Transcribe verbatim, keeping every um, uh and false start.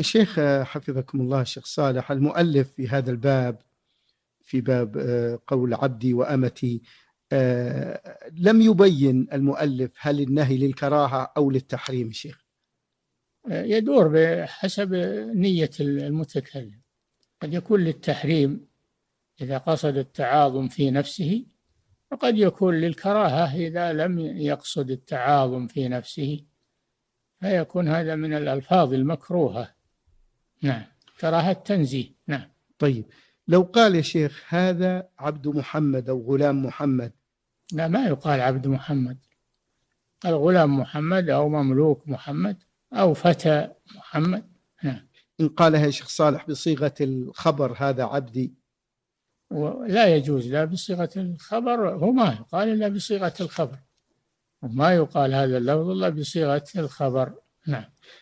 الشيخ حفظكم الله، الشيخ صالح، المؤلف في هذا الباب، في باب قول عبدي وأمتي، لم يبين المؤلف هل النهي للكراهة أو للتحريم الشيخ؟ يدور بحسب نية المتكلم. قد يكون للتحريم إذا قصد التعاظم في نفسه، وقد يكون للكراهة إذا لم يقصد التعاظم في نفسه، فيكون هذا من الألفاظ المكروهة. نعم، كراهة تنزيه. نعم. طيب، لو قال يا شيخ هذا عبد محمد أو غلام محمد؟ لا، ما يقال عبد محمد، قال غلام محمد أو مملوك محمد أو فتى محمد. نعم. إن قالها يا شيخ صالح بصيغة الخبر، هذا عبدي؟ ولا يجوز لا بصيغة الخبر، هو ما يقال إلا بصيغة الخبر، وما يقال هذا اللفظ إلا بصيغة الخبر. نعم.